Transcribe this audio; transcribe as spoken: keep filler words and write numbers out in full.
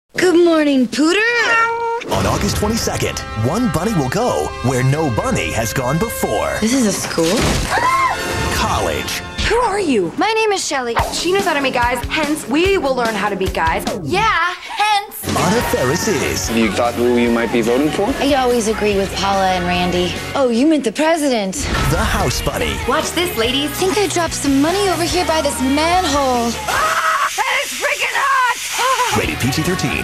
Good morning, Pooter. On August twenty-second, one bunny will go where no bunny has gone before. This is a school? College. Who are you? My name is Shelly. She knows how to meet guys, hence we will learn how to be guys. Yeah, hence. Anna Faris is. You thought who you might be voting for? I always agree with Paula and Randy. Oh, you meant the president. The House Bunny. Watch this, ladies. I think I dropped some money over here by this manhole. Ah, that is freaking hot! Rated P G thirteen.